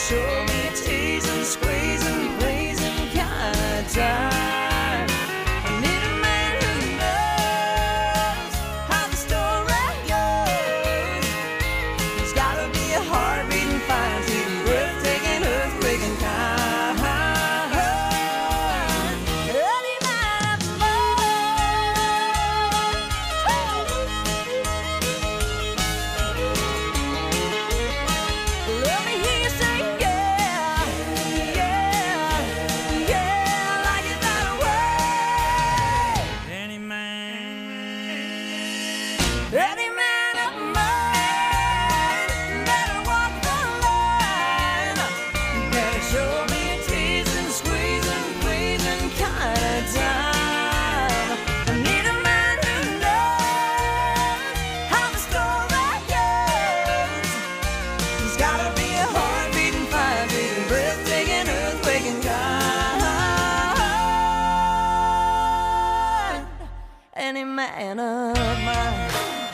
show me teasing, squeezing, pleasing kind of time. I need a man who knows how the story goes. There's gotta be a heart-beating, fine-tuning, breathtaking, earthquaking kind. Early night let me hear you say yeah, yeah, yeah, like it that way. Any man of mine better walk the line. Better show me a teasing, squeezing, pleasing kind of time. I need a man who knows how the story goes. There's gotta be a heart-beating, fire-beating, breathtaking, earthquaking kind. Any man of mine.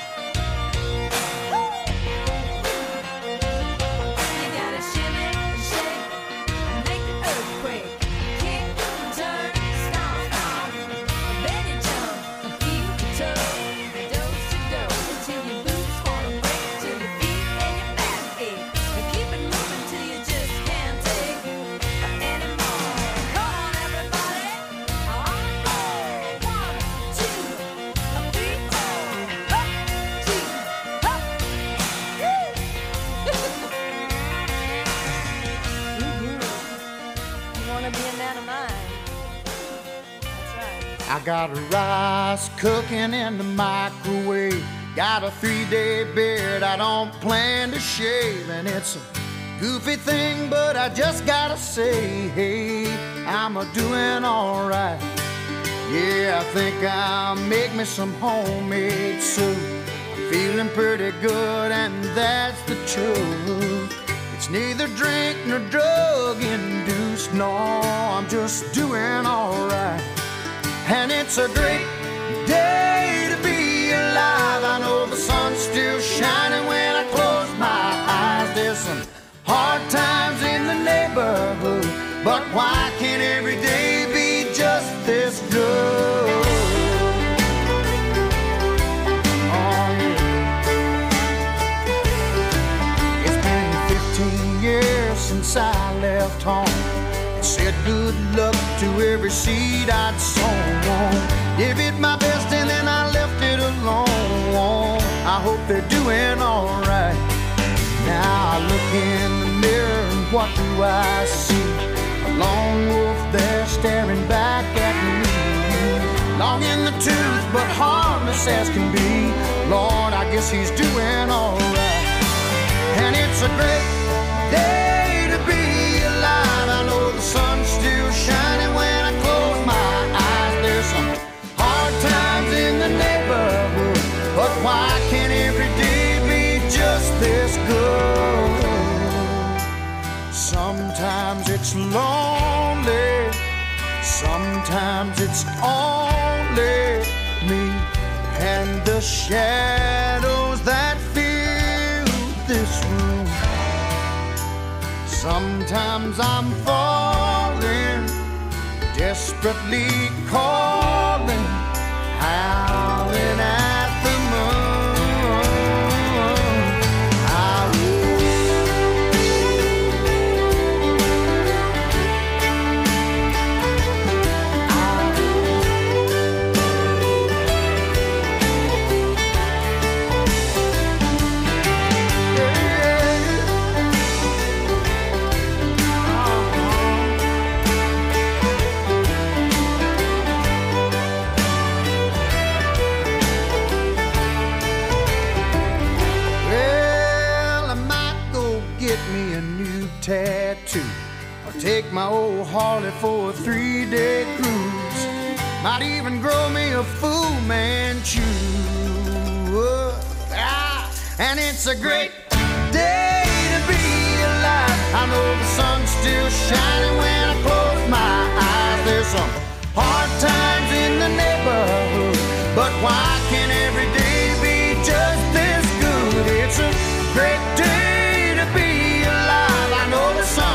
You gotta shimmy and shake and make the earthquake. Kick, turn, stomp, then you jump and feel the toe. Dose to dose until your boots wanna break, till your feet and your back ache. And keep it moving till you just can't take anymore. Come on, everybody, on the floor. 1, 2, 3, 4. Up, 2, up. You wanna be a man of mine? That's right. I got rice cooking in the microwave. Got a 3-day beard I don't plan to shave. And it's a goofy thing, but I just gotta say, hey, I'm a doing alright. Yeah, I think I'll make me some homemade soup. I'm feeling pretty good, and that's the truth. It's neither drink nor drug induced. No, I'm just doing alright. And it's a great day to be alive. I know the sun's still shining when I close my eyes. There's some hard times in the neighborhood, but why can't every day be just this good? Oh, yeah. It's been 15 years since I left home. Said good luck to every seed I'd sown. Give it my best and then I left it alone. I hope they're doing alright. Now I look in the mirror and what do I see? A lone wolf there staring back at me. Long in the tooth but harmless as can be. Lord, I guess he's doing alright. And it's a great day to be alive. I know the sun's still shining when I close my eyes. There's some hard times in the neighborhood, but why can't every day be just this good? Sometimes it's lonely, sometimes it's only me and the shadows that fill this room. Sometimes I'm falling, desperately calling, howling at the moon. Tattoo, or take my old Harley for a 3-day cruise. Might even grow me a Fu Manchu. And it's a great day to be alive. I know the sun's still shining when I close my eyes. There's some hard times in the neighborhood, but why can't every day be just this good? It's a great day to be alive. I know the sun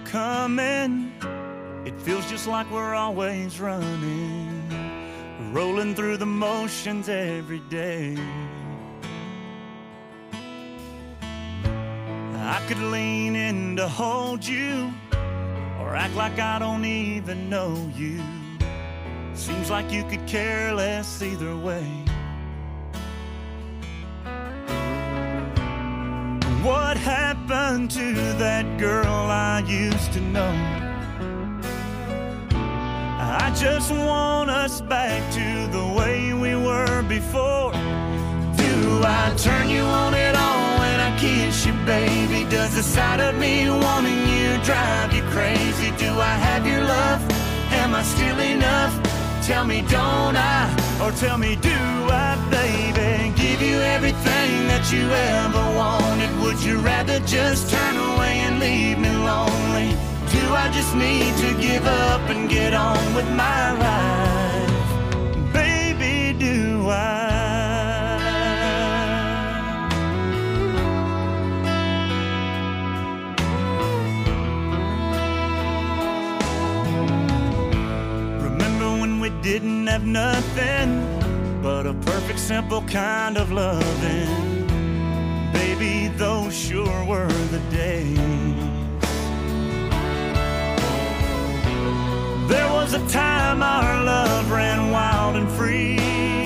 coming. It feels just like we're always running, rolling through the motions every day. I could lean in to hold you, or act like I don't even know you. Seems like you could care less either way. What happened to that girl I used to know? I just want us back to the way we were before. Do I turn you on at all when I kiss you, baby? Does the sight of me wanting you drive you crazy? Do I have your love? Am I still enough? Tell me, don't I? Or tell me, do I, baby? Give you everything that you ever wanted. Would you rather just turn away and leave me lonely? Do I just need to give up and get on with my life? Baby, do I? We didn't have nothing but a perfect, simple kind of loving. Baby, those sure were the days. There was a time our love ran wild and free,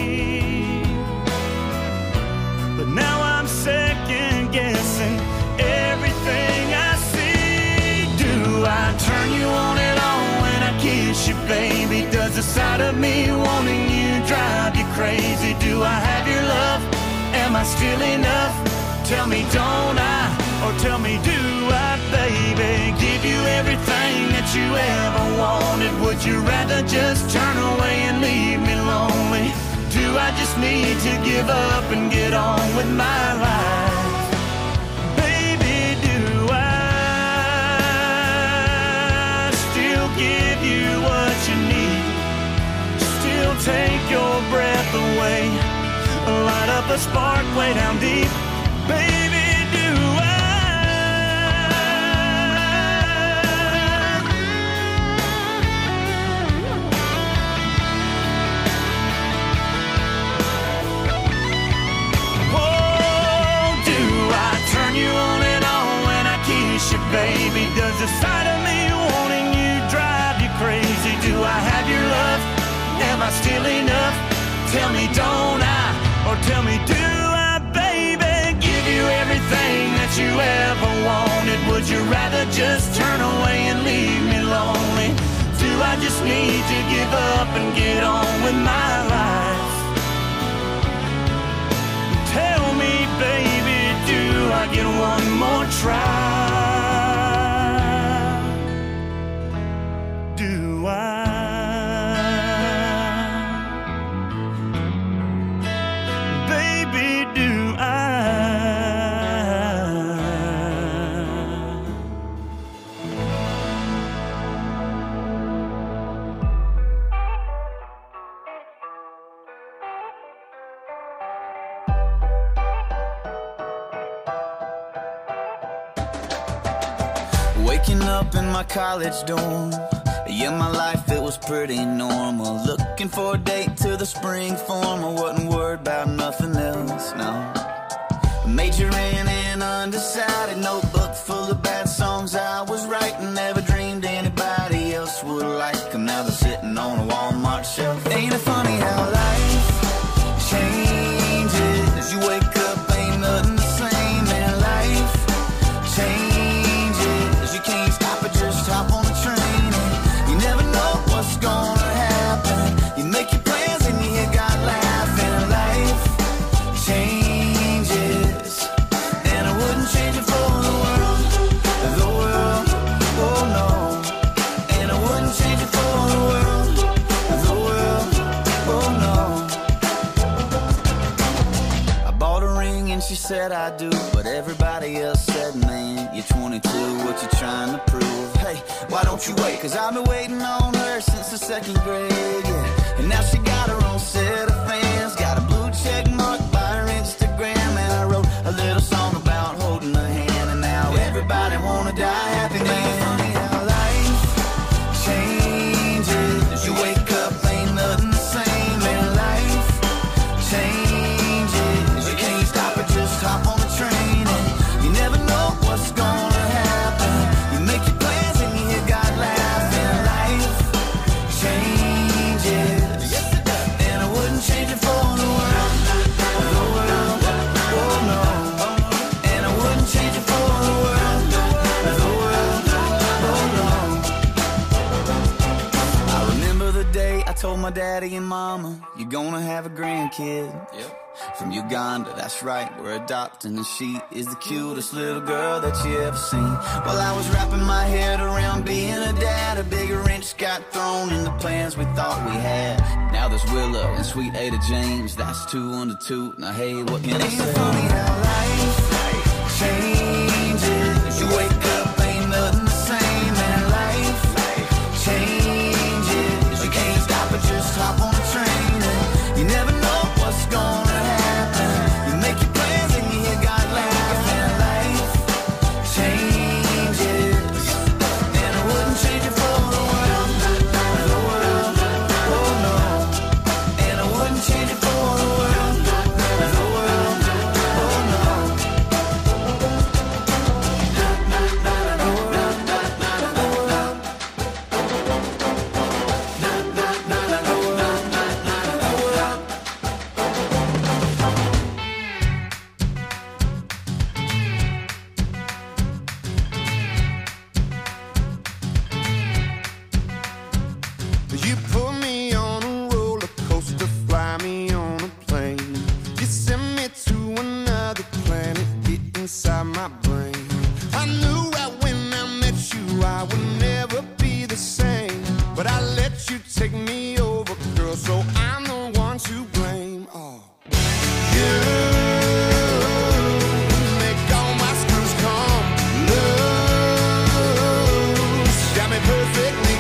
but now I'm second guessing everything I see. Do I turn you on at all when I kiss you, baby? Does the sight of me wanting you drive you crazy? Do I have your love? Am I still enough? Tell me, don't I? Or tell me, do I, baby? Give you everything that you ever wanted. Would you rather just turn away and leave me lonely? Do I just need to give up and get on with my life? Baby, do I still give you what you need? Still take your breath away, light up a spark way down deep. Baby, do I? Oh, do I turn you on and on when I kiss you, baby? Does the sight of me wanting you drive you crazy? Do I have your love? Am I still enough? Tell me, don't I? Or tell me, do I, baby? Give you everything that you ever wanted. Would you rather just turn away and leave me lonely? Do I just need to give up and get on with my life? Tell me, baby, do I get one more try? Do I? Waking up in my college dorm, yeah, my life, it was pretty normal. Looking for a date to the spring form, I wasn't worried about nothing else, no. Majoring in undecided, notebook full of bad songs I was writing. Never dreamed anybody else would like them. Now they're sitting on a Walmart shelf. Ain't it funny how life changes? You wake up, ain't nothing the same, and life changes. You can't stop it, just hop on the train, and you never know what's gonna happen. You make your plans and you hear God laughing. Life changes, and I wouldn't change it for the world, oh no. And I wouldn't change it for the world, oh no. I bought a ring and she said I do, but everybody else said, man, you're 22, what you trying to prove? Hey, why don't you wait? Cause I've been waiting on her since the 2nd grade, yeah. And now she got her own set of fans, got a blue check mark by her Instagram, and I wrote a little song about holding her hand, and now everybody wanna die happy, man. Funny how told my daddy and mama, you're gonna have a grandkid. Yep. From Uganda, that's right, we're adopting, and she is the cutest little girl that you ever seen. While I was wrapping my head around being a dad, a big wrench got thrown in the plans we thought we had. Now there's Willow and sweet Ada James, that's 2 on the 2. Now hey, what can I say? Ain't it funny how life changes? You wake up, ain't nothing the same, and life changes. You can't stop it, just hop on a train, and you never know what's gonna happen. You make your plans and you hear God laugh, and life changes. And I wouldn't change it for the world, oh no. And I wouldn't change it for the world, oh no. You put me on a roller coaster, fly me on a plane. You send me to another planet, get inside my brain. I knew right when I met you I would never be the same, but I let you take me over, girl, so I'm the one to blame. Oh, you make all my screws come loose, got me perfectly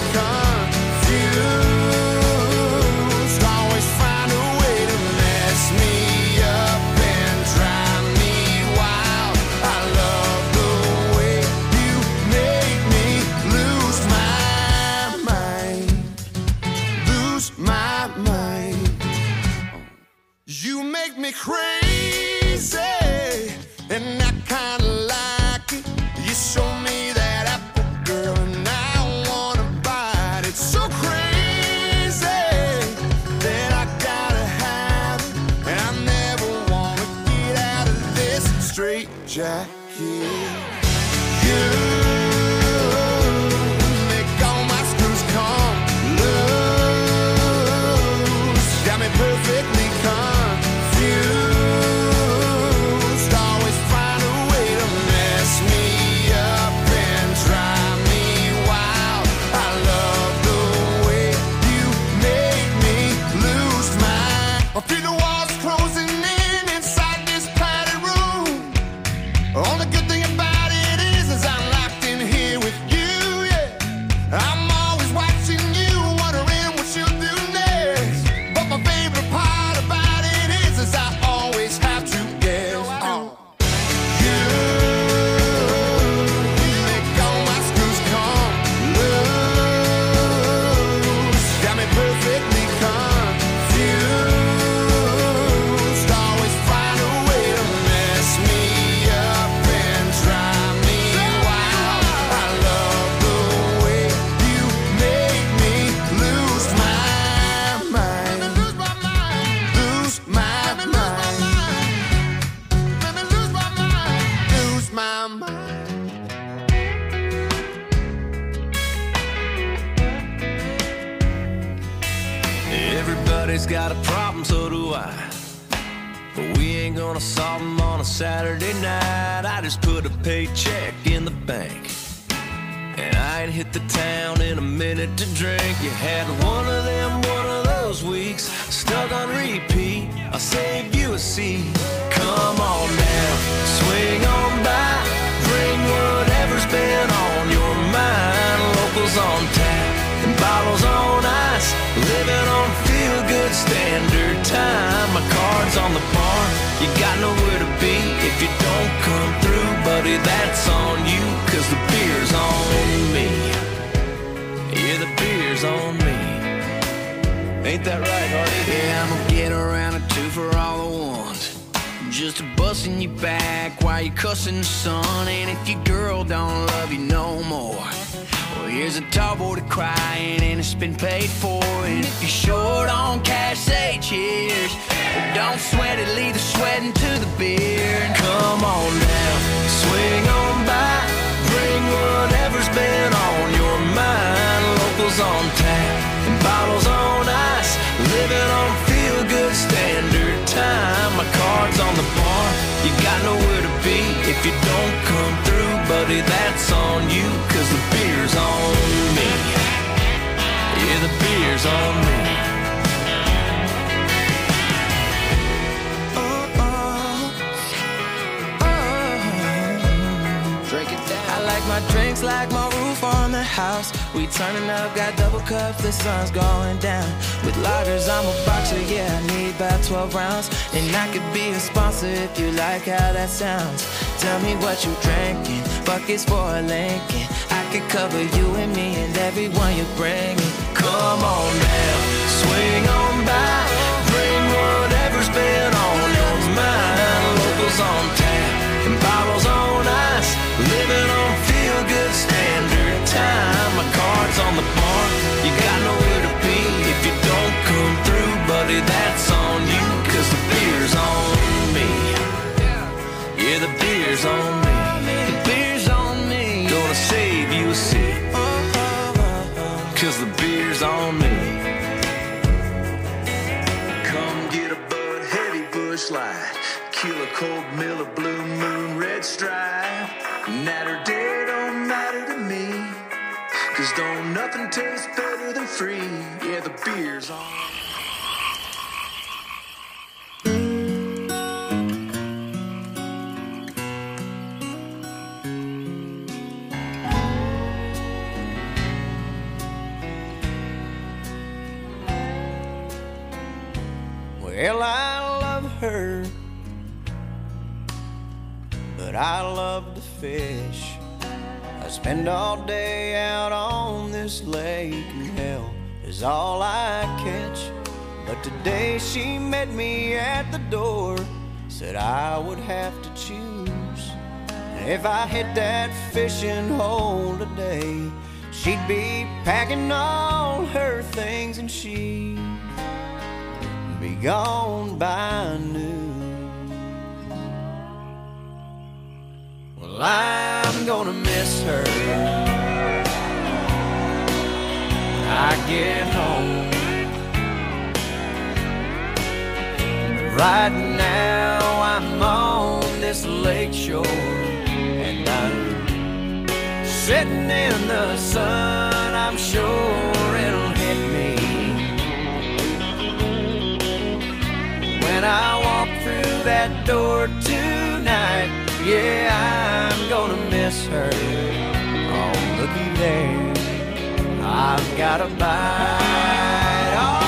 confused. Always find a way to mess me up and drive me wild. I love the way you make me lose my mind, lose my mind. You make me crazy, and I kinda like it. You show me that apple, girl, and I wanna bite it. So crazy that I gotta have it, and I never wanna get out of this straight jacket. You make all my screws come loose, got me perfectly confused. Always find a way to mess me up and drive me wild. I love the way you make me lose my. I feel the walls closing in inside this padded room. Only good thing about it is I'm locked in here with you, yeah. I'm always watching you, wondering what you'll do next. But my favorite part about it is I always have to guess. Oh. You make all my screws come loose, got me perfectly confused. Always find a way to mess me up and drive me wild. I love the way you make me lose my mind, lose my mind, lose my mind, lose my mind, lose my mind. Everybody's got a problem, so do I. But we ain't gonna solve them on a Saturday night. I just put a paycheck in the bank, and I ain't hit the town in a minute to drink. You had one of those weeks, stuck on repeat. I'll save you a seat. Come on now, swing on by, bring whatever's been on your mind. Locals on tap and bottles on ice, living on feel-good standard time. My card's on the bar, you got nowhere to be if you don't come through, buddy, that's on you, 'cause the beer's on me. Yeah, the beer's on me. Ain't that right, Hardy? Yeah, I'm gonna get around a 2 for all the ones, just a busting you back while you cussing the sun. And if your girl don't love you no more, well, here's a tall boy to crying and it's been paid for. And if you're short on cash, say cheers. But don't sweat it, leave the sweating to the beer. Come on now, swing on by, bring whatever's been on your mind. Locals on tap and bottles on ice, if you don't come through, buddy, that's on you, 'cause the beer's on me. Yeah, the beer's on me. I like my drinks like my roof on the house. We turning up, got double cups, the sun's going down. With lagers, I'm a boxer, yeah, I need about 12 rounds. And I could be a sponsor if you like how that sounds. Tell me what you drinking, buckets for a Lincoln. I could cover you and me and everyone you bringing. Come on now, swing on by, bring whatever's been on your mind. Locals on tap and bottles on ice, living on feel-good standard time. My card's on the bar, you got nowhere to be. If you don't come through, buddy, that's on you, 'cause the beer's on me. Yeah, the beer's on me. The beer's on me. Gonna save you a seat, 'cause the beer's on me. Come get a Bud Heavy Bush Light, Killer Cold Miller Blue Moon Red Stripe. Natter day don't matter to me, 'cause don't nothing taste better than free. Yeah, the beer's on. Well, I love her, but I love to fish. I spend all day out on this lake, and hell is all I catch. But today she met me at the door, said I would have to choose. And if I hit that fishing hole today, she'd be packing all her things and she'd be gone by noon. Well, I'm gonna miss her when I get home. Right now I'm on this lake shore, and I'm sitting in the sun. I'm sure it'll hit me when I walk through that door tonight. Yeah, I'm gonna miss her. Oh, looky there, I've got a bite. All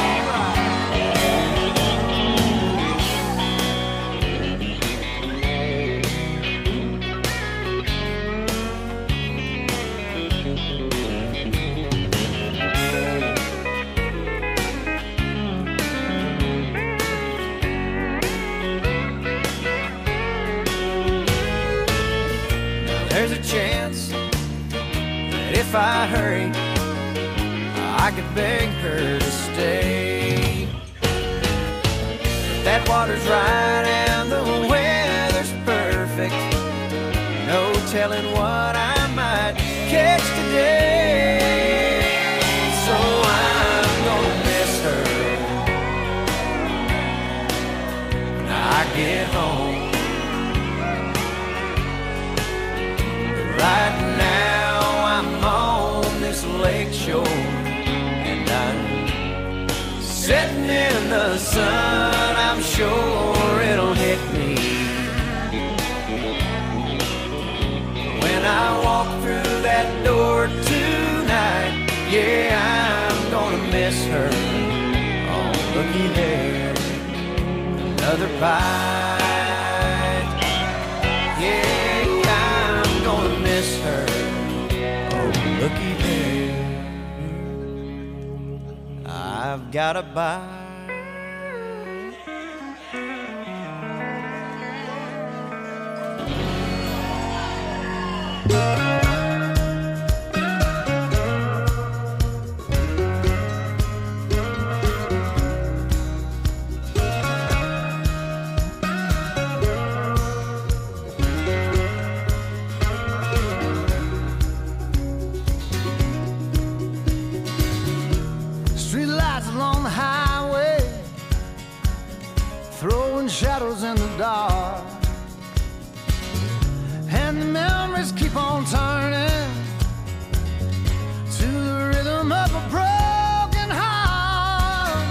there's a chance that if I hurry, I could beg her to stay. But that water's right and the weather's perfect. No telling what I might catch today. So I'm gonna miss her when I get home. Right now I'm on this lake shore, and I'm sitting in the sun. I'm sure it'll hit me when I walk through that door tonight. Yeah, I'm gonna miss her. Oh, looky there, another bite. Yeah, I'm gonna miss her. Oh, looky there, I've got a bite. Shadows in the dark, memories keep on turning to the rhythm of a broken heart.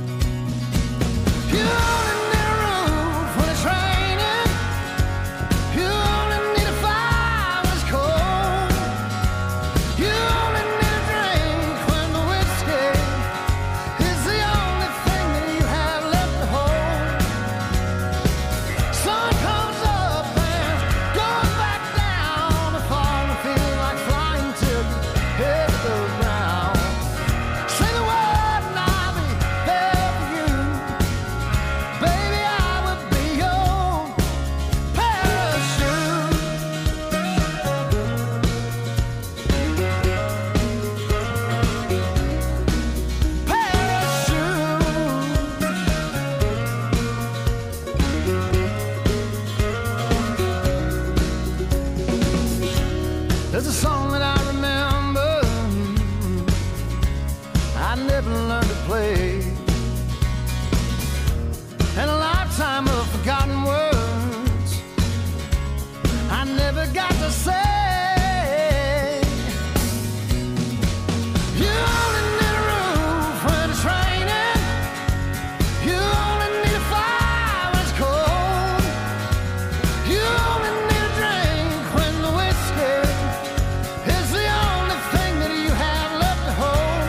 You only need a roof when it's raining. You only need a fire when it's cold. You only need a drink when the whiskey is the only thing that you have left to hold. Sun comes up and goes back down. The fall feels like flying till you hit the ground. Say the word and I'll be there for you. Baby, I will be your parachute. There's a song that I remember I never learned to play, and a lifetime of forgotten words I never got to say. You only need a roof when it's raining. You only need a fire when it's cold. You only need a drink when the whiskey is the only thing that you have left to hold.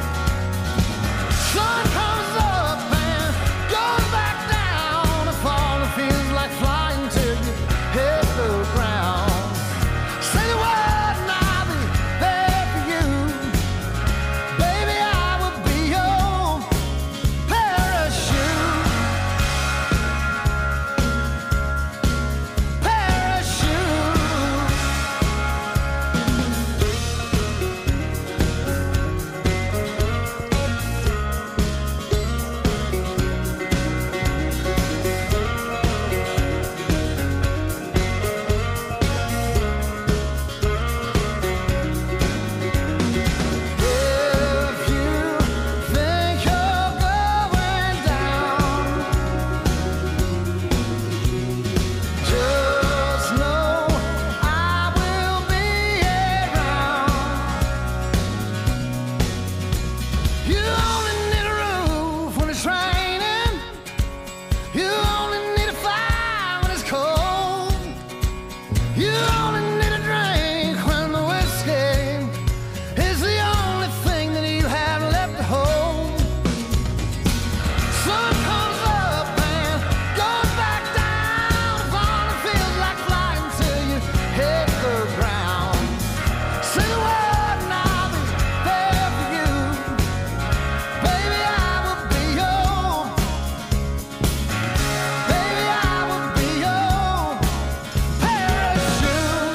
Sun comes up and goes back down. The fall feels like flying till you hit the ground. Say the word and I'll be there for you. Baby, I will be your parachute. Parachute. If you think you're going down, just know I will be around. You only need a roof when it's raining. You only need a fire when it's cold. You only need a drink when the whiskey is the only thing that you have left to hold. Sun comes up and goes back down. The fall feels like flying till you hit the ground. Say the word and I'll be there for you. Baby, I will be your. Baby, I will be your parachute.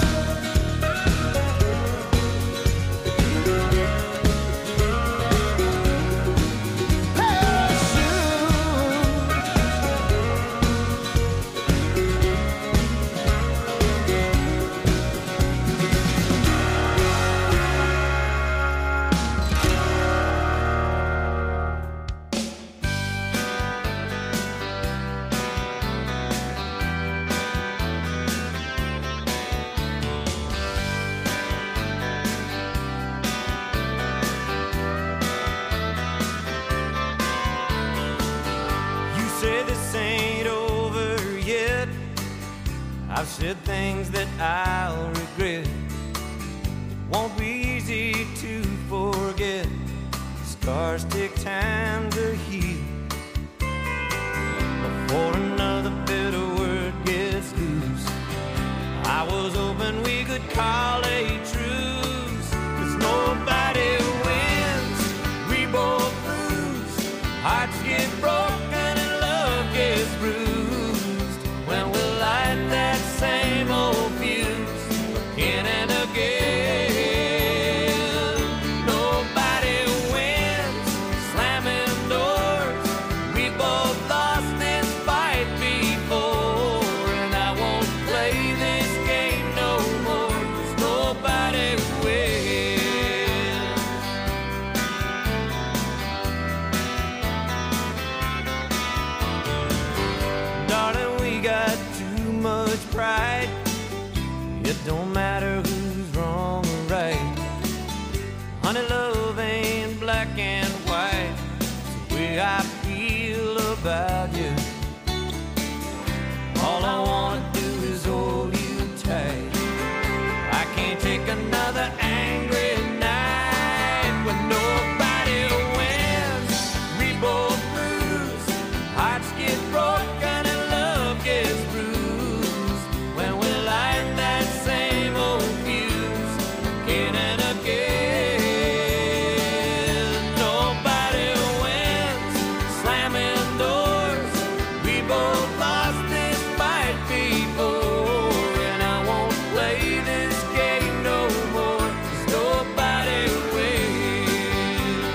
You say this ain't over yet. I've said things that I'll regret. It won't be easy to forget. Scars take time to heal before another bitter word gets loose. I was hoping we could call a truce, 'cause nobody wins, we both lose. Hearts get broken and love gets bruised when we light that same old fuse again and again. Nobody wins, slamming doors. We both lost this fight before, and I won't play this game no more. 'Cause nobody don't matter who's wrong or right. Honey, love ain't black and white. It's the way I feel about you. All I wanna do is hold you tight. I can't take another angry night when nobody wins. We both lose. Hearts get broken and love gets bruised when we light that same old fuse again and again. Nobody wins. Slamming doors. We both lost this fight before, and I won't play this game no more. 'Cause nobody wins.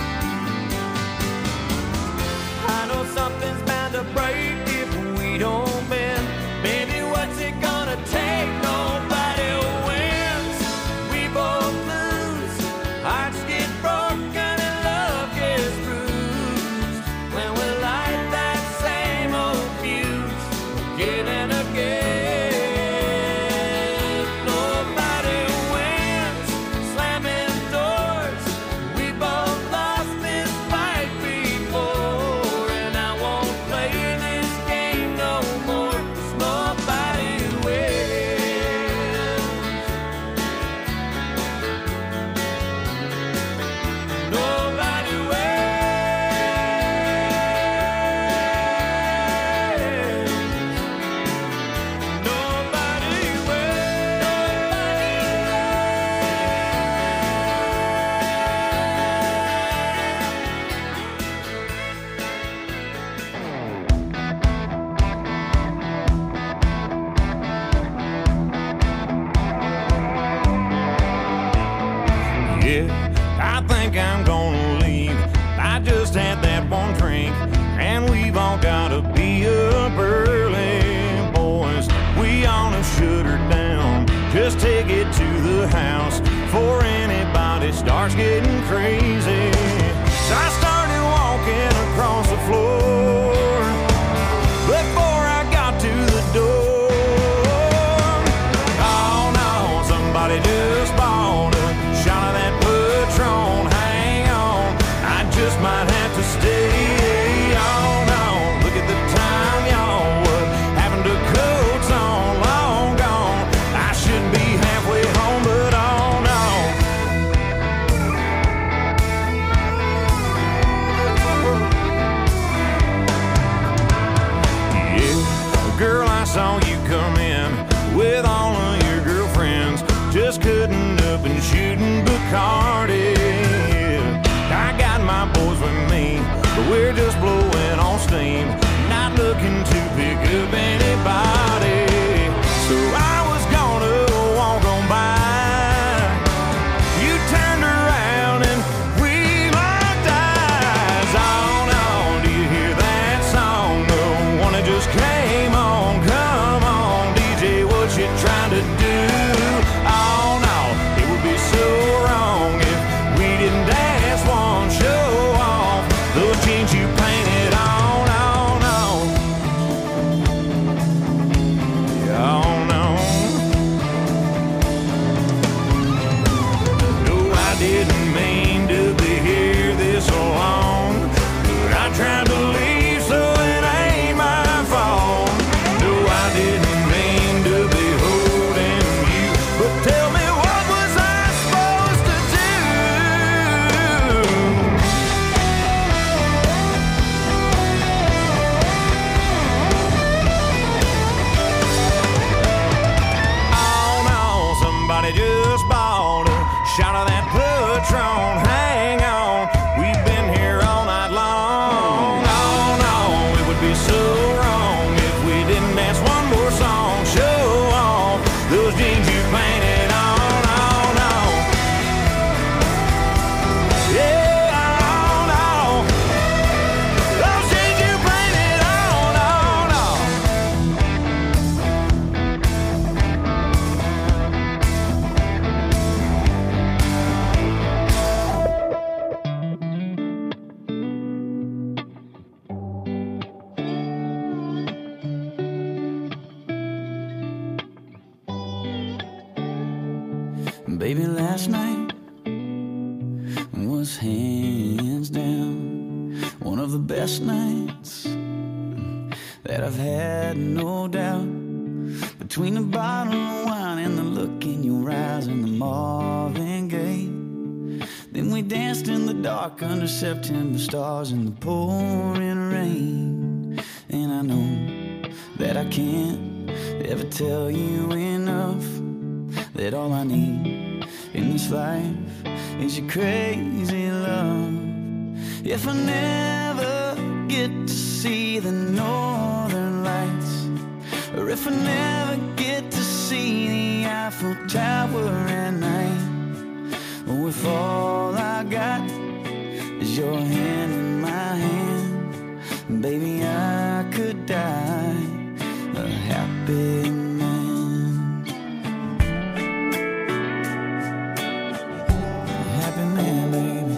I know something's bound to break if we don't bend. Baby, what's it gonna take? Nobody wins. We both lose. Hearts get broken and love gets bruised when we light that same old fuse again and again. Nobody wins. Slamming doors. We both lost this fight before, and I won't play this game no more. 'Cause nobody wins. Nobody wins. Nobody Yeah, I think I'm gonna leave. I just had that one drink, and we've all gotta be up early, boys. We ought to shut her down. Just take it to the house before anybody starts getting crazy. So I started walking across the floor before I got to the door. Oh no, somebody just bought a shot of that Patron. Hang on, I just might have to stay. Oh no, look at the time, y'all. What happened to coats on? Long gone. I should be halfway home, but oh no. Yeah, girl, I saw you come in with all of your girlfriends, just cutting up and shooting Bacardi. I got my boys with me, but we're Baby, last night was hands down one of the best nights that I've had, no doubt. Between the bottle of wine and the look in your eyes and the Marvin Gaye, then we danced in the dark under September stars in the pouring rain. And I know that I can't ever tell you enough that all I need in this life is your crazy love. If I never get to see the northern lights, or if I never get to see the Eiffel Tower at night, or if all I got is your hand in my hand, baby, I could die a happy man. A happy man, baby.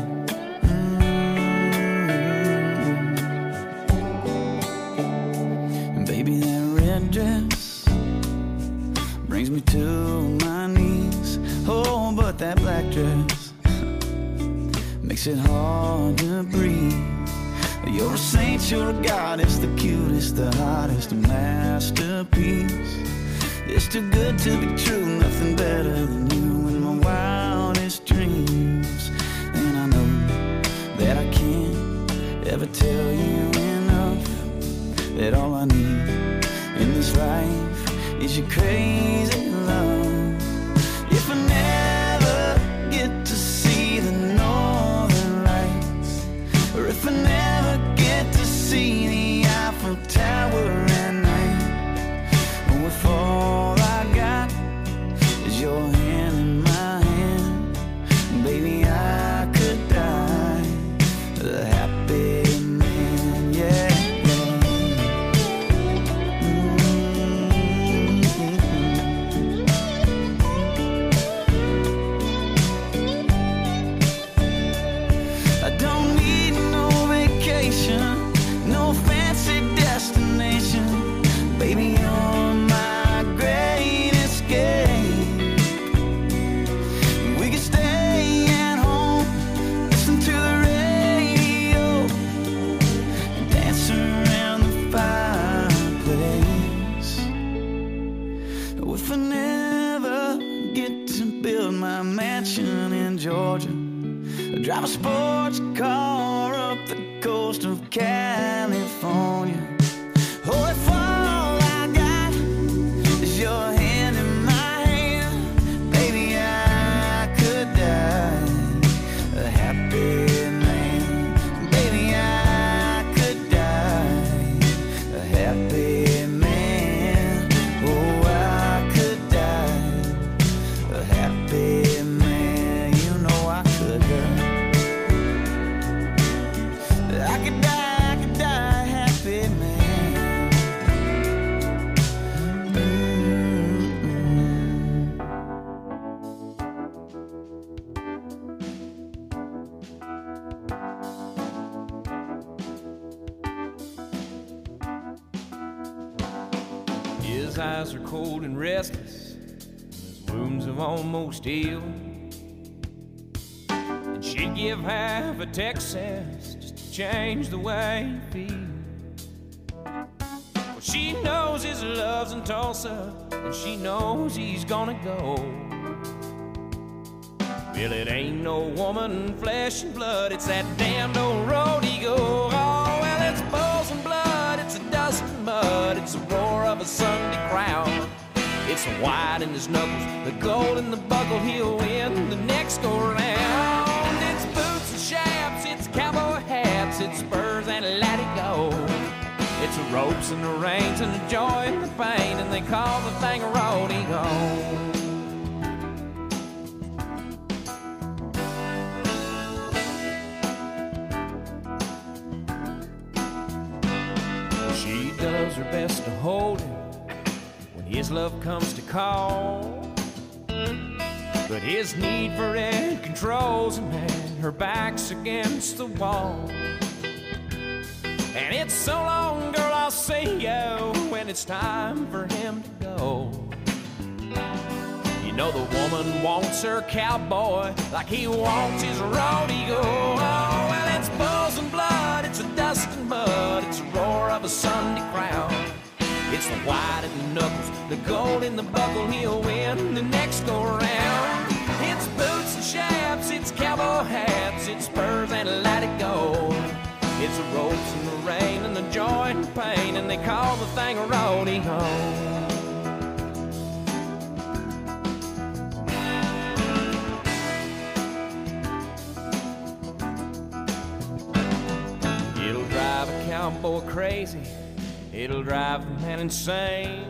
And baby, that red dress brings me to my knees. Oh, but that black dress makes it hard to breathe. You're a saint, you're a goddess, the cutest, the hottest, a masterpiece. It's too good to be true, nothing better than you in my wildest dreams. And I know that I can't ever tell you enough that all I need in this life is your crazy love. If I never get to see the northern lights, or if I never get to see the Eiffel Tower at night, or if all I got is your hand in my hand, baby, I could die a happy man, yeah. I don't need no vacation, no fancy destination, baby, you're my great escape. We could stay at home, listen to the radio, dance around the fireplace. If I never get to build my mansion in Georgia, drive a sports car up the coast of California, oh, if all I got is your hand in my hand, baby, I could die a happy man. Baby, I could die a happy man. Oh, I could die a happy man. You know I could die. I could die a happy man. His eyes are cold and restless, his wounds have almost healed. And she'd give half a Texas just to change the way he feels. Well, she knows his love's in Tulsa, and she knows he's gonna go. Well, it ain't no woman, flesh and blood, it's that damned old road he goes. Oh, well, it's bulls and blood, it's a dust and mud, it's the roar of a Sunday crowd. It's the white in his knuckles, the gold in the buckle, he'll win the next go round. It's boots and chaps, it's cowboy hats, it's spurs and let it go. It's the ropes and the reins and the joy and the pain, and they call the thing a rodeo. She does her best to hold him when his love comes to call, but his need for it controls him, and her back's against the wall. And it's so long, girl, I'll see you when it's time for him to go. You know the woman wants her cowboy like he wants his rodeo. Oh, well, it's bulls and blood, it's a dust and mud, it's a roar of a Sunday crowd. It's the white in the knuckles, the gold in the buckle, he'll win the next go round. It's boots and chaps, it's cowboy hats, it's spurs and let it go. It's the ropes and the rain and the joy and the pain, and they call the thing a rodeo. It'll drive a cowboy crazy, it'll drive the man insane,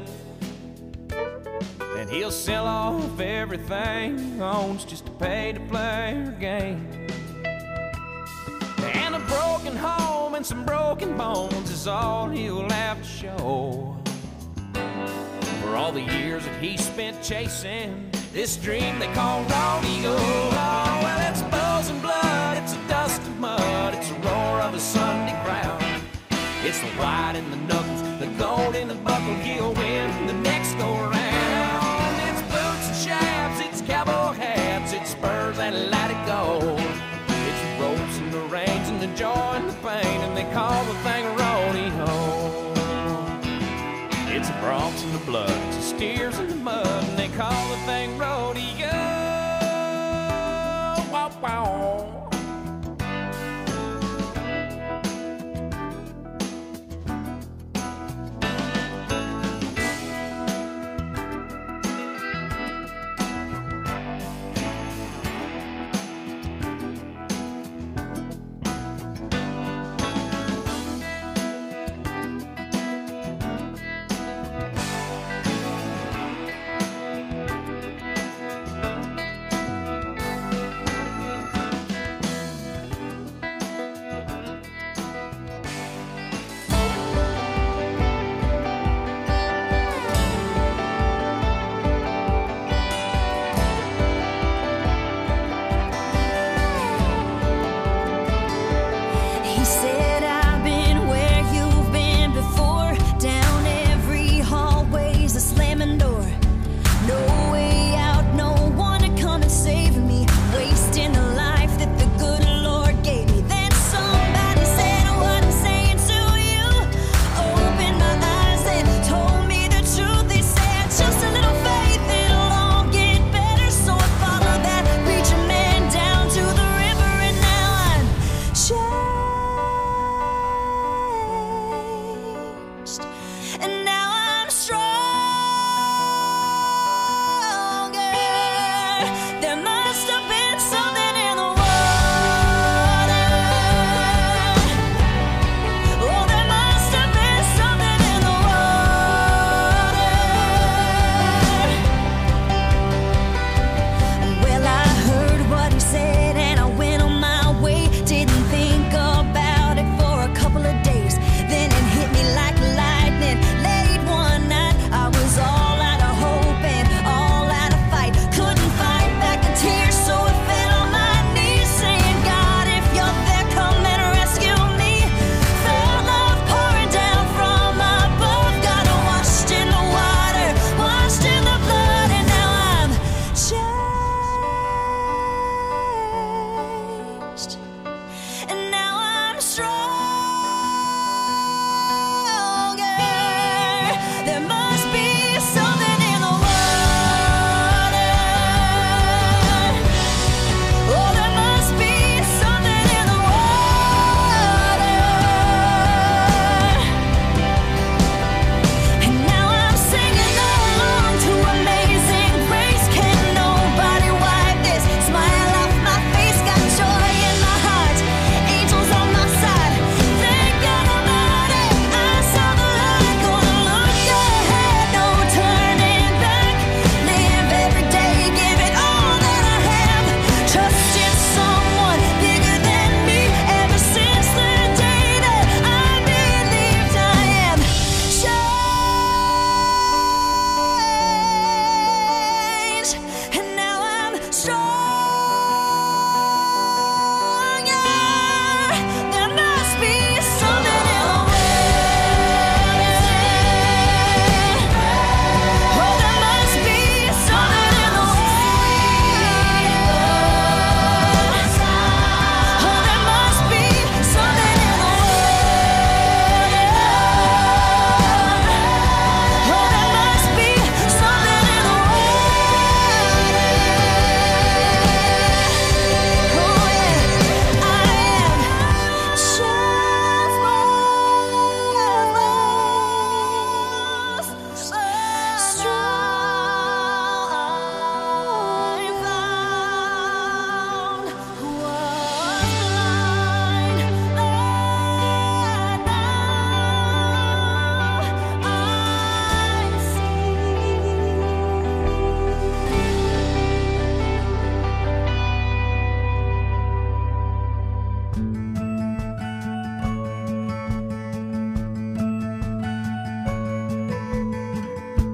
and he'll sell off everything he owns just to pay to play her game. And a broken home and some broken bones is all he'll have to show for all the years that he spent chasing this dream they call rodeo. Oh, well, it's bulls and blood, it's a dust and mud, it's a roar of a Sunday crowd. It's the white in the knuckles, the gold in the buckle, he'll win the next go round. It's boots and chaps, it's cowboy hats, it's spurs and let it go. It's ropes and the reins and the joy and the pain, and they call the thing a rodeo. It's the broncs and the blood, it's the steers in the mud, and they call the thing rodeo. Wow, wow.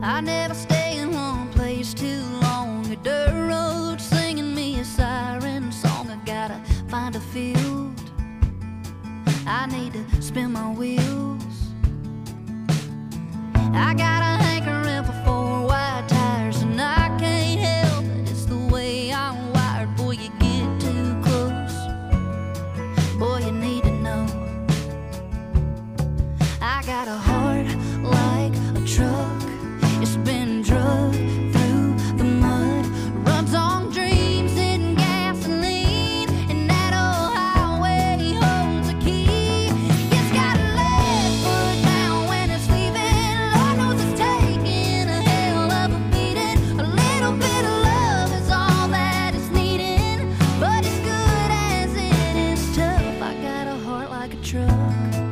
I never stay in one place too long. A dirt road singing me a siren song. I gotta find a field. I need to spin my wheels. I got a hankering for 4 wide tires, and I can't help it. It's the way I'm wired. Boy, you get too close. Boy, you need to know. I got a heart like a truck. It's been drugged through the mud. Runs on dreams and gasoline, and that old highway holds a key. It's got a left foot down when it's leaving. Lord knows it's taking a hell of a beating. A little bit of love is all that it's needing, but as good as it is tough, I got a heart like a truck.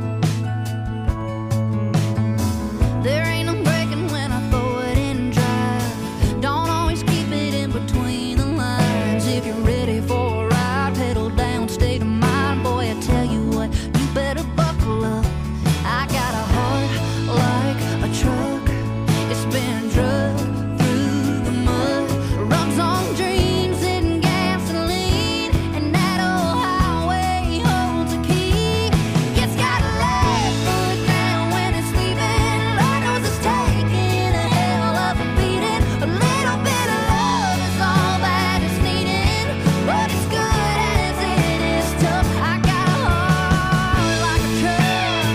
There ain't no breaking when I throw it in drive. Don't always keep it in between the lines. If you're ready for a ride, pedal down, state of mind. Boy, I tell you what, you better buckle up. I got a heart like a truck. It's been drugged through the mud. Runs on dreams and gasoline, and that old highway holds a key. It's got a left foot down when it's leaving. Lord knows it's taking a hell of a beating. A little bit of love is all that it's needing, but as good as it is tough, I got a heart like a truck.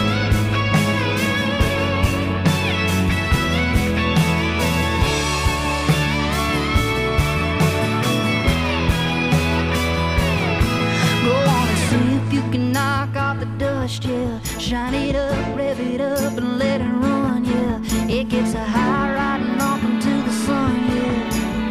Go on and see if you can knock off the dust, yeah. Shine it up, rev it up, and let it run, yeah. It gets a high riding off into the sun, yeah.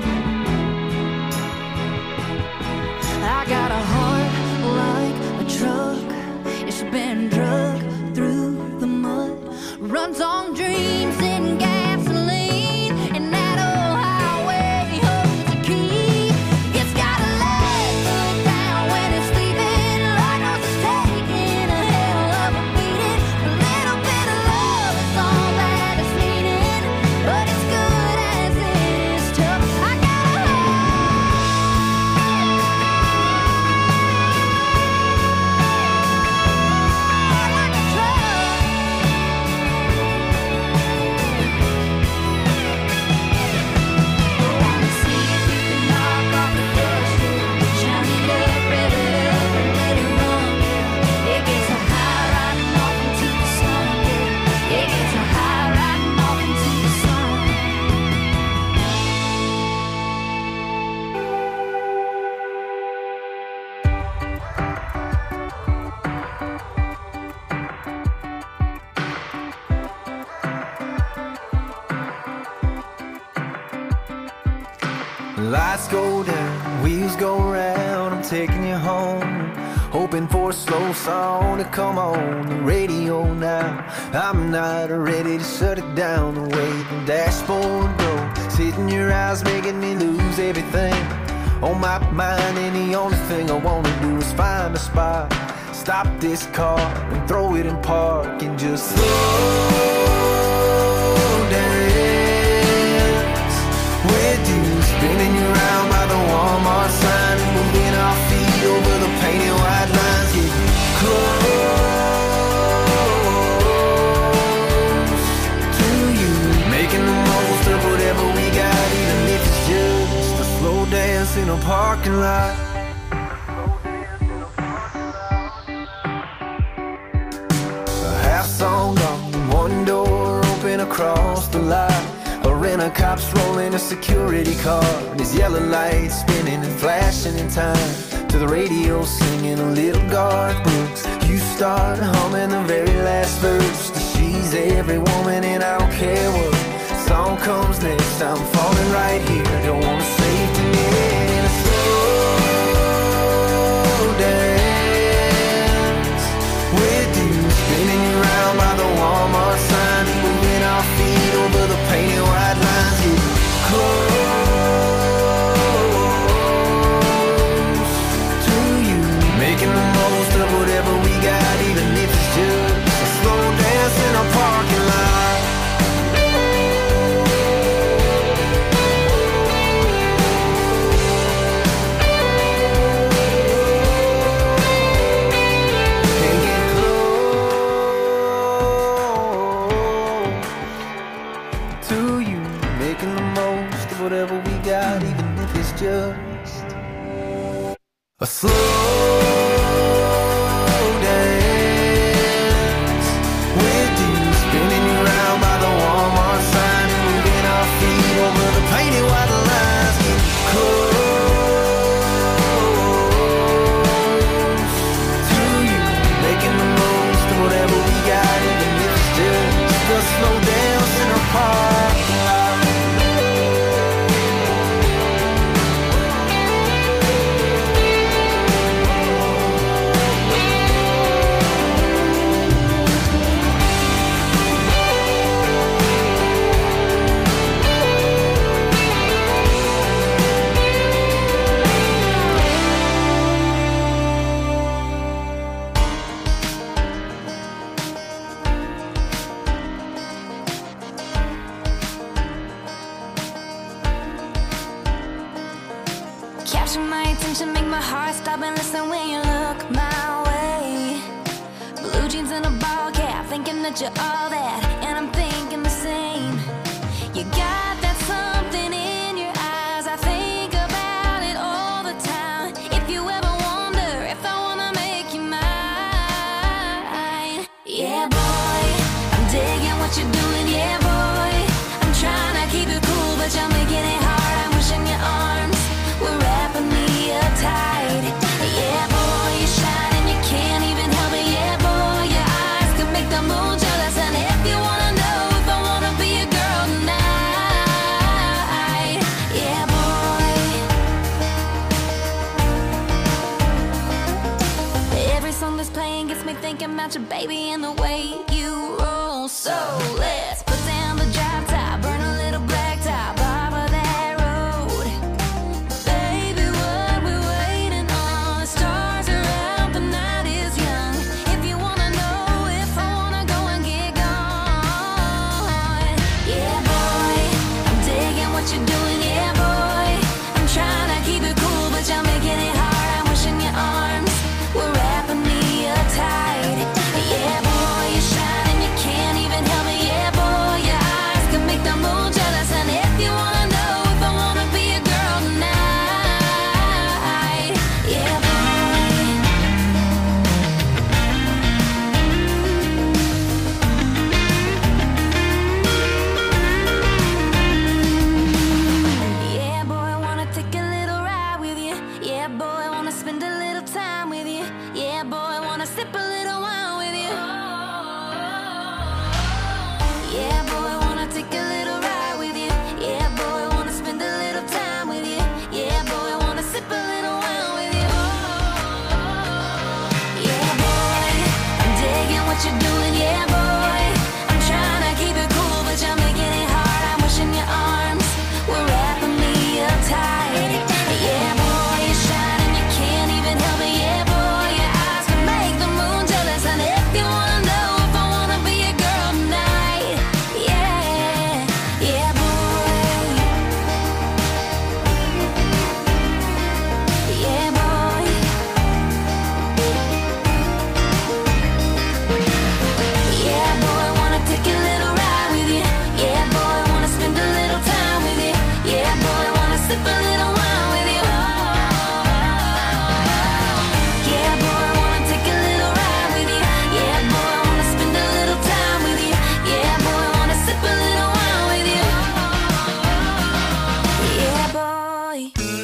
I got a heart like a truck. It's been drugged through the mud. Runs on dreams and gasoline, and that old highway holds a key. It's got a left foot down when it's leaving. Lord knows it's taking a hell of a beating. A little bit of love is all that it's needing, but as good as it is tough, I got a heart like a truck. Go on and see if you can knock off the dust, yeah. Shine it up, rev it up, and let it run, yeah. It gets a high riding off into the sun, yeah. It gets a high riding off into the sun. Lights go down, wheels go round, I'm taking you home. Hoping for a slow song to come on the radio now. I'm not ready to shut it down. The way the dashboard goes, hitting your eyes, making me lose everything on my mind. And the only thing I wanna do is find a spot, stop this car and throw it in park and just slow dance with you. Spinning you around by the Walmart sign and moving our feet over the painted white lines. Getting close to you, making the most of whatever we got, even if it's just a slow dance in a parking lot. A half song gone, one door open across the lot. A rent-a-cop's rolling a security car, and his yellow lights spinning and flashing in time to the radio singing a little Garth Brooks. You start humming the very last verse to She's Every Woman, and I don't care what song comes next, I'm falling right here. Don't wanna save tonight in a slow dance with you, spinning you around by the Walmart sign, moving our feet over the painted white lines. Getting close to you, making the most of whatever we got, even if it's just a slow dance in a parking lot. you make my heart stop and listen when you look my way. Blue jeans and a ball cap, thinking that you're all that, and I'm thinking the same. You got that something in your eyes, I think about it all the time. If you ever wonder if I wanna make you mine, yeah boy, I'm digging what you're doing, yeah boy. I'm trying to keep it cool, but you're making it hard. I'm wishing your arms were wrapping me up tight. Yeah boy, you shine and you can't even help it. Yeah boy, your eyes can make the moon jealous. And if you wanna know if I wanna be a girl tonight, yeah boy. Every song that's playing gets me thinking about your baby and the way you roll. So let's put down the drop top, burn a little black top off of that road. Baby, what we waiting on? The stars are out, the night is young. If you wanna know if I wanna go and get gone, yeah boy, I'm digging what you're doing, yeah boy. I'm trying to keep it cool, but you're making it hard. I'm wishing your arms were wrapping me up tight. Yeah boy, you shine and you can't even help it. Yeah boy, your eyes can make the moon jealous. And if you wanna know if I wanna be a girl tonight, yeah boy. Yeah boy, wanna take a little ride with you. Yeah boy, wanna spend a little time with you. Yeah boy, wanna sip a little wine with you. Yeah boy, wanna take a little ride with you. Yeah boy, wanna spend a little time with you. Yeah boy, wanna sip a little wine with you. Yeah boy, I'm digging what you're doing. Yeah boy, I'm trying to keep it cool, but you're making it hard. I'm wishing your arms were wrapping me up tight. Yeah boy, you shine and you can't even help it. Yeah boy, your eyes can make the moon jealous. And if you wanna know if I wanna be a girl tonight, yeah, yeah boy, yeah boy. Yeah boy, wanna take a little ride with you. Yeah boy, wanna spend a little time with you. Yeah boy, wanna sip a little wine with you. Yeah boy, wanna take a little ride with you. Yeah boy, wanna spend a little time with you. Yeah boy, wanna sip a little wine with you. Yeah boy.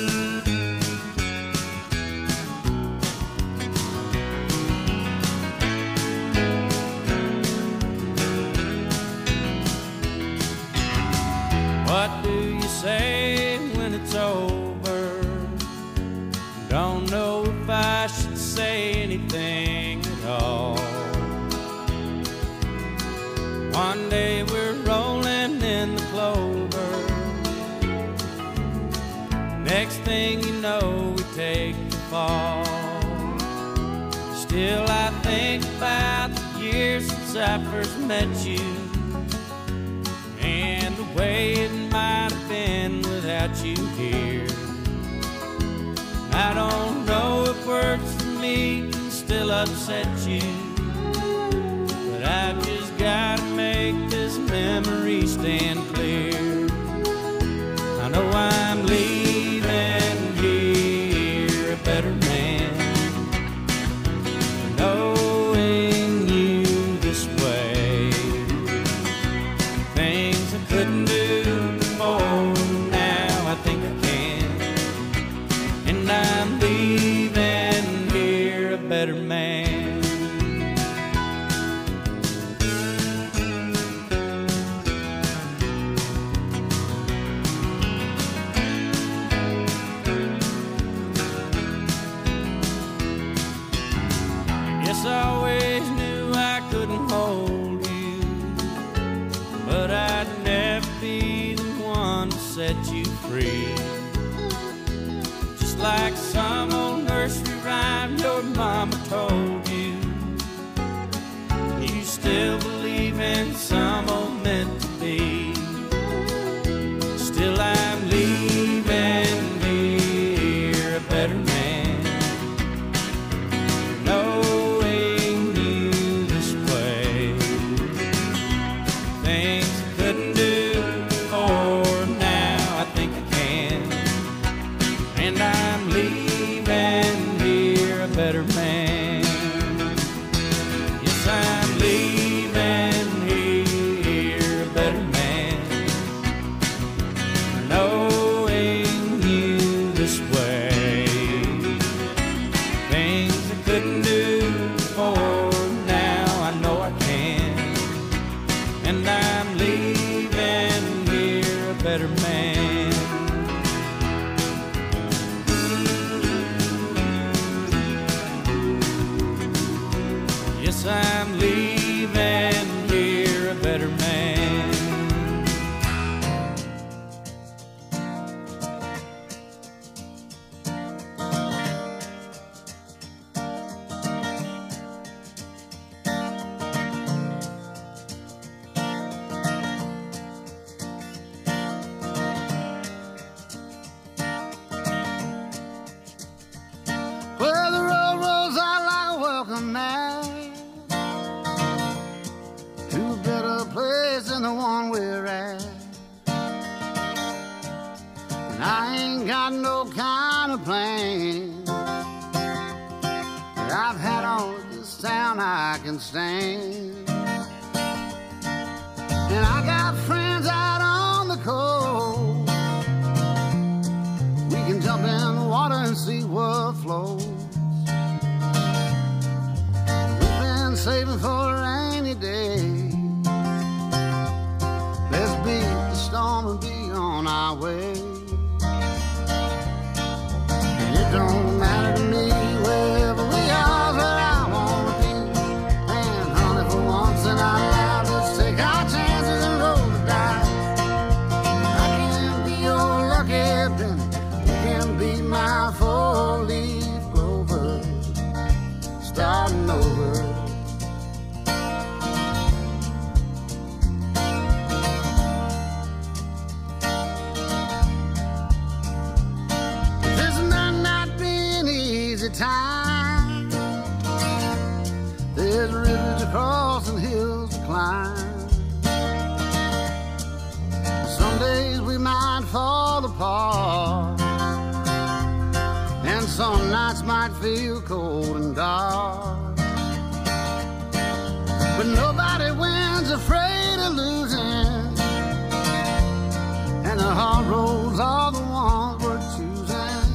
What do you say when it's over? Don't know if I should say anything at all. One day we're rolling in the clover. Next thing you know, we take the fall. Still I think about the years since I first met you, and the way it might have been without you here. I don't know if words for me can still upset you, but I've just gotta make this memory stand clear. I know I'm leaving here a better man, knowing you this way. Things I couldn't do before, now I think I can. And I'm leaving here a better man. Yes, I always knew I couldn't hold you, but I'd never be the one to set you free. Just like some old nursery rhyme your mama told you, you still believe in some old meant to be. Still I'm leaving here a better man. I'm leaving here a better man. Well, the road rolls out like a welcome mat to a better place than the one we're at. And I ain't got no kind of plan that I've had on this town I can stand. And I got friends out on the coast. We can jump in the water and see what flows. We've been saving for a rainy day. Let's beat the storm and be on our way. And it don't matter to me wherever we are, where I wanna be. And honey, for once in our lives, let's take our chances and roll the dice. I can be your lucky penny, you can be my four-leaf clover, starting over. This might not be an easy time. There's rivers to cross and hills to climb. Some days we might fall apart, and some nights might feel cold and dark. But nobody wins afraid of losing, and the hard roads are the ones we're choosing.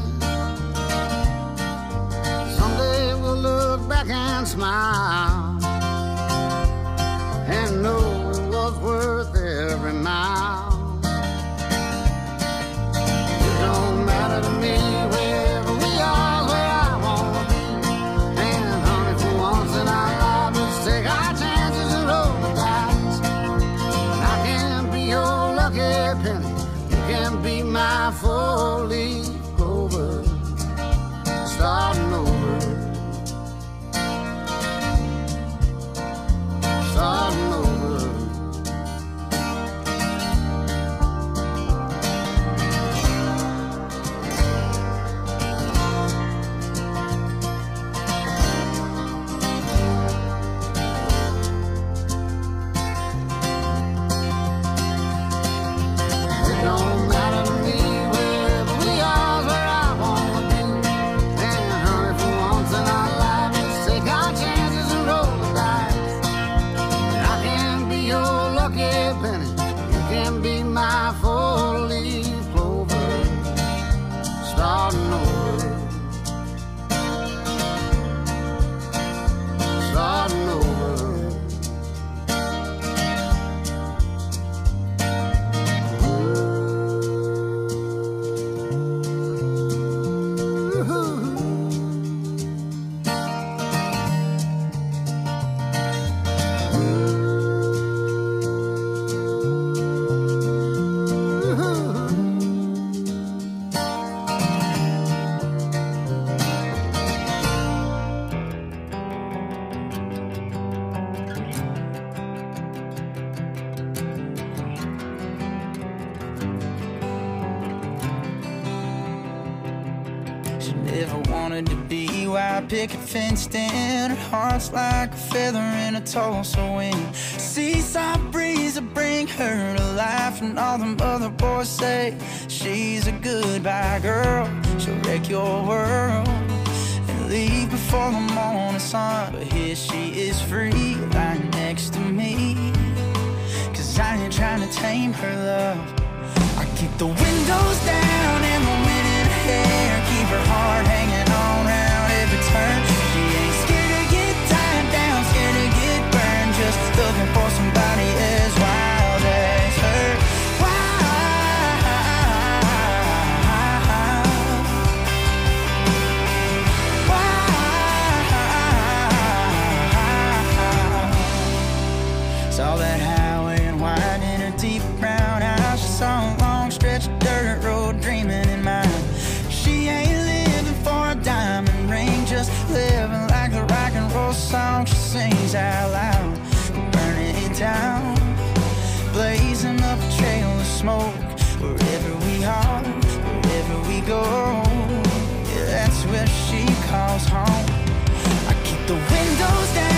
Someday we'll look back and smile and know it was worth every mile. It don't matter to me wherever we are, where I wanna be. And honey, for once in our lives, let's take our chances and roll the dice. I can be your lucky penny, you can be my four-leaf clover, starting over, starting over. It don't matter to me wherever we are, where I wanna be. And honey, for once in our lives, let's take our chances and roll the dice. I can be your lucky penny, you can be my four-leaf clover, starting over, starting over. She never wanted to be wild picket fenced in. Her heart's like a feather in a Tulsa wind. Seaside breeze will bring her to life, and all them other boys say she's a goodbye girl. She'll wreck your world and leave before the morning sun. But here she is free, lying next to me. 'Cause I ain't trying to tame her love. I keep the windows down and the wind in her hair, keep her heart hanging on round every turn. She ain't scared to get tied down, scared to get burned, just looking for somebody as wild as her. sings out loud. We're burning it down, blazing up a trail of smoke. Wherever we are, wherever we go, yeah, that's where she calls home. I keep the windows down.